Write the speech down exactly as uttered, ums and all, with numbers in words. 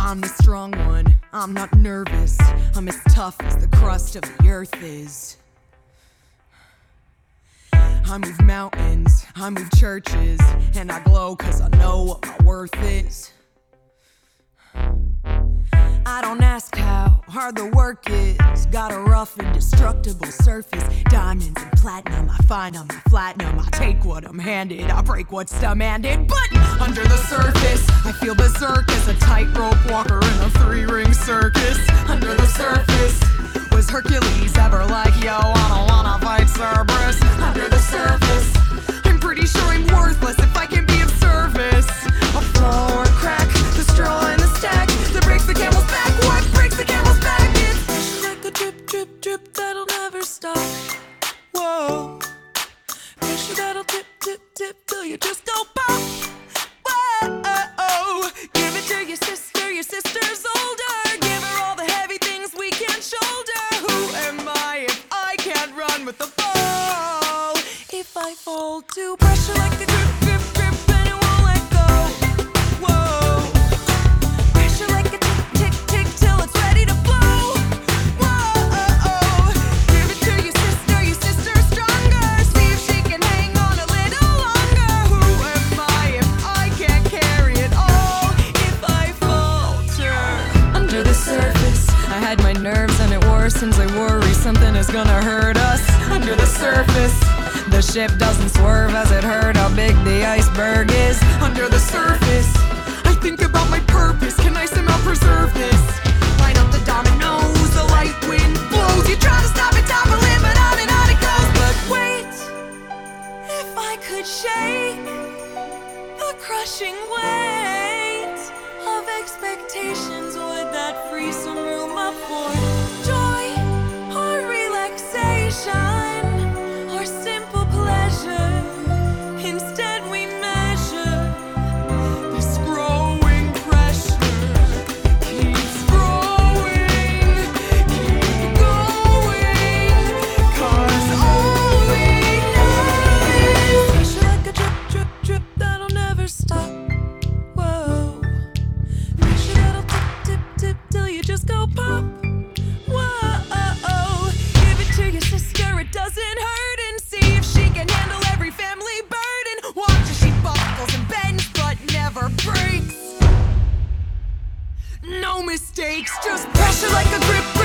I'm the strong one, I'm not nervous. I'm as tough as the crust of the earth is. I move mountains, I move churches, and I glow cause I know what my worth is. I don't ask how hard the work is. Got a rough, indestructible surface. Diamonds and platinum, I find I'm the platinum. I take what I'm handed, I break what's demanded. But under the surface, I feel berserk as a tightrope walker in a three-ring circus. Under the surface, was Hercules ever like, yo, I don't wanna fight Cerberus? Under the surface, I'm pretty sure I'm worthless if I can be of service. A flaw or a crack, the straw in the stack that breaks the camel's back. What breaks the camel's back? It's like a drip, drip, drip that'll never stop. Whoa, pressure that'll tip, tip, tip till you just go pop. Whoa, give it to your sister, your sister's older. Give her all the heavy things we can't shoulder. Who am I if I can't run with the ball? If I fall to pressure like a drip, drip, drip, and it won't let go. Whoa, pressure like a tick, tick, tick till it's ready to blow. Whoa, give it to your sister, your sister's stronger. See if she can hang on a little longer. Who am I if I can't carry it all? If I falter under the surface, I hide my nerves and it worsens. I worry something is gonna hurt us. Under the surface, the ship doesn't swerve as it heard how big the iceberg is. Under the surface, I think about my purpose. Can I somehow preserve this? Line up the dominoes, the light wind blows. You try to stop it, topple it, but on and on it goes. But wait, if I could shake the crushing weight of expectations, would that free some room up for joy or relaxation? Or simple pleasure? Instead we measure this growing pressure. Keeps growing, keep going, cause all we know is pressure like a drip, drip, drip that'll never stop. Whoa, pressure that'll tip, tip, tip till you just go pop. Whoa, give it to your sister, it doesn't hurt, and see if she can handle every family burden. Watch as she buckles and bends but never breaks. No mistakes, just pressure like a grip.